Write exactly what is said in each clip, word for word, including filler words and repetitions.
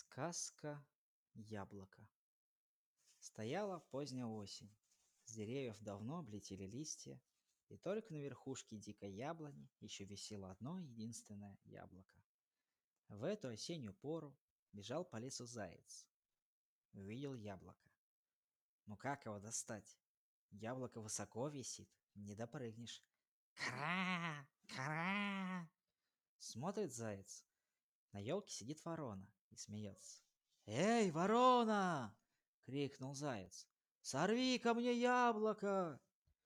Сказка «Яблоко». Стояла поздняя осень. С деревьев давно облетели листья, и только на верхушке дикой яблони еще висело одно единственное яблоко. В эту осеннюю пору бежал по лесу заяц. Увидел яблоко. Ну как его достать? Яблоко высоко висит, не допрыгнешь. Кра! Кра! Смотрит заяц. На елке сидит ворона и смеется. «Эй, ворона!» — крикнул заяц. «Сорви ко мне яблоко!»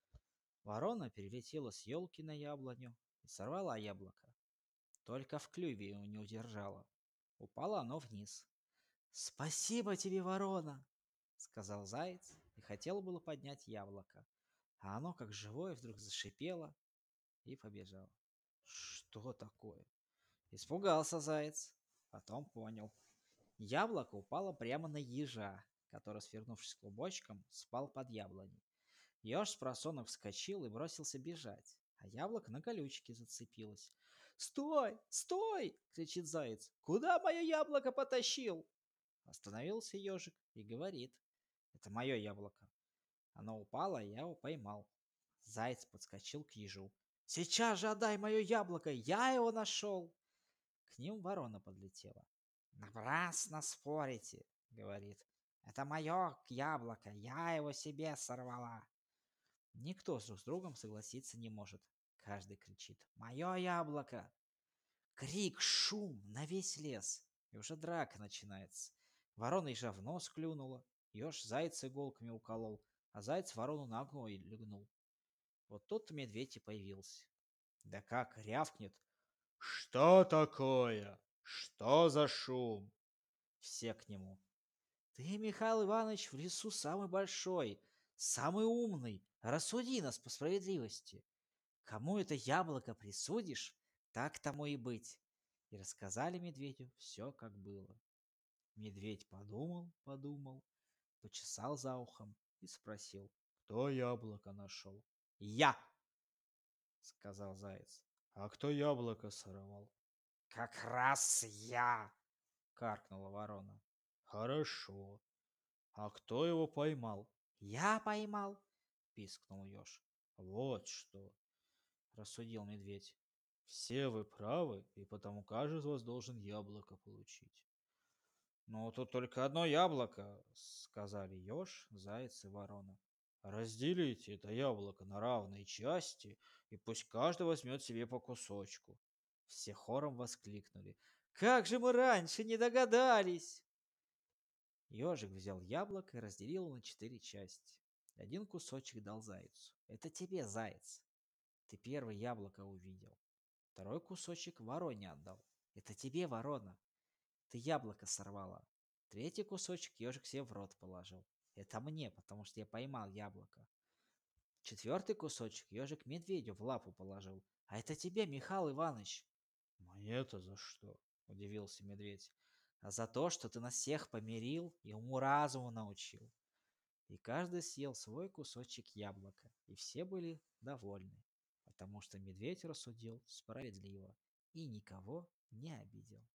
Ворона перелетела с елки на яблоню и сорвала яблоко. Только в клюве его не удержала. Упало оно вниз. «Спасибо тебе, ворона!» — сказал заяц и хотел было поднять яблоко. А оно, как живое, вдруг зашипело и побежало. «Что такое?» Испугался заяц, потом понял. Яблоко упало прямо на ежа, который, свернувшись клубочком, спал под яблоней. Еж с просонок вскочил и бросился бежать, а яблоко на колючке зацепилось. «Стой! Стой!» — кричит заяц. «Куда мое яблоко потащил?» Остановился ежик и говорит. «Это мое яблоко. Оно упало, а я его поймал». Заяц подскочил к ежу. «Сейчас же отдай мое яблоко! Я его нашел!» К ним ворона подлетела. «Напрасно спорите», — говорит. «Это мое яблоко, я его себе сорвала». Никто друг с другом согласиться не может. Каждый кричит «Мое яблоко!». Крик, шум на весь лес. И уже драка начинается. Ворона ежа в нос клюнула, еж зайца иголками уколол, а заяц ворону ногой легнул. Вот тут медведь и появился. Да как рявкнет: «Что такое? Что за шум?» Все к нему. «Ты, Михаил Иванович, в лесу самый большой, самый умный. Рассуди нас по справедливости. Кому это яблоко присудишь, так тому и быть». И рассказали медведю все, как было. Медведь подумал, подумал, почесал за ухом и спросил: «Кто яблоко нашел?» «Я!» — сказал заяц. «А кто яблоко сорвал?» «Как раз я!» — каркнула ворона. «Хорошо. А кто его поймал?» «Я поймал!» — пискнул еж. «Вот что!» — рассудил медведь. «Все вы правы, и потому каждый из вас должен яблоко получить». «Ну, тут только одно яблоко», — сказали еж, заяц и ворона. «Разделите это яблоко на равные части, и пусть каждый возьмет себе по кусочку». Все хором воскликнули: «Как же мы раньше не догадались!» Ежик взял яблоко и разделил его на четыре части. Один кусочек дал зайцу. «Это тебе, заяц. Ты первое яблоко увидел». Второй кусочек вороне отдал. «Это тебе, ворона. Ты яблоко сорвала». Третий кусочек ежик себе в рот положил. «Это мне, потому что я поймал яблоко». Четвертый кусочек ежик медведю в лапу положил. «А это тебе, Михаил Иванович». «Мне-то за что?» — удивился медведь. «А за то, что ты нас всех помирил и уму-разуму научил». И каждый съел свой кусочек яблока, и все были довольны, потому что медведь рассудил справедливо и никого не обидел.